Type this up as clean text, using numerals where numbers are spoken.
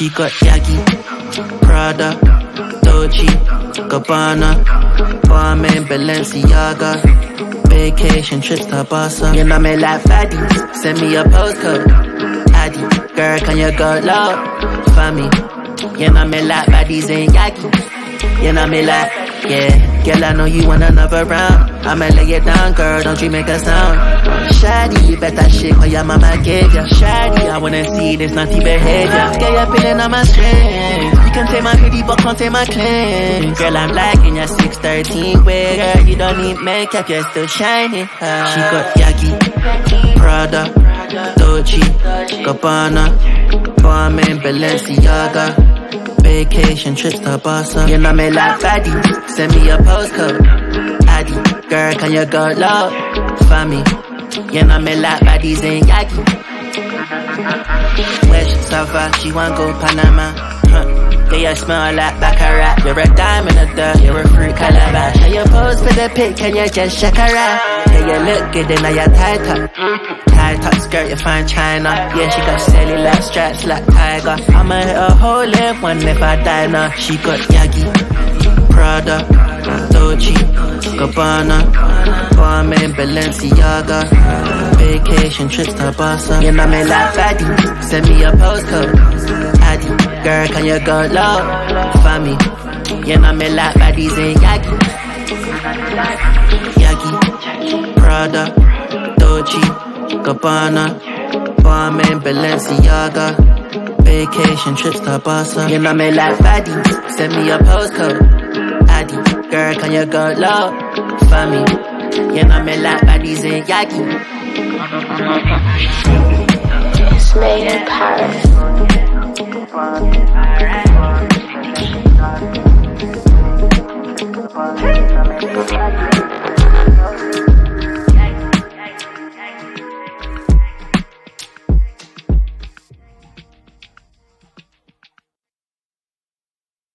She got Yagi, Prada, Dolce, Gabbana, Balmain, Balenciaga, vacation trips to Barca. You know me like fatties, send me a postcode. Addy, girl, can you go low for me? You know me like baddies and Yagi. You know me like, yeah. Girl, I know you want another round. I'ma lay it down, girl, don't you make a sound. Shady, you bet that shit, cause your mama gave ya. Shady, I wanna see this naughty behavior. Get you feeling on my strings. You can take my hoodie, but can't take my clothes. Girl, I'm liking your 613 way, girl, you don't need makeup, you're still shining. She got Yagi, Prada, Dolce, Gabbana, Balmain, Balenciaga, vacation trips to Barca. You know me like fatties, send me a postcode. Addy, girl, can you go low for me? You know me like baddies and Yagi. West Sava, she want go Panama. Yeah, you smell like baccarat. You're a diamond of dirt, you're a fruit calabash. Now you pose for the pic, can you just check her out? Yeah, you look good and now you're tied up. Tied up skirt, you find China. Yeah, she got cellulite straps like Tiger. I'ma hit a hole in one if I die now. She got Yagi, Prada, Dolce, Gabbana, Balmain, Balenciaga, vacation trips to Barca. You know me like fatties, send me a postcode. Addy, girl, can you go low for me? You know me like baddies and Yagi. Yagi, Prada, Dolce, Gabbana, Balmain, Balenciaga, vacation trips to Barca. You know me like fatties, send me a postcode. Addy, girl, can you go low for me? You know me like baddies and Yagi. It's made in Paris.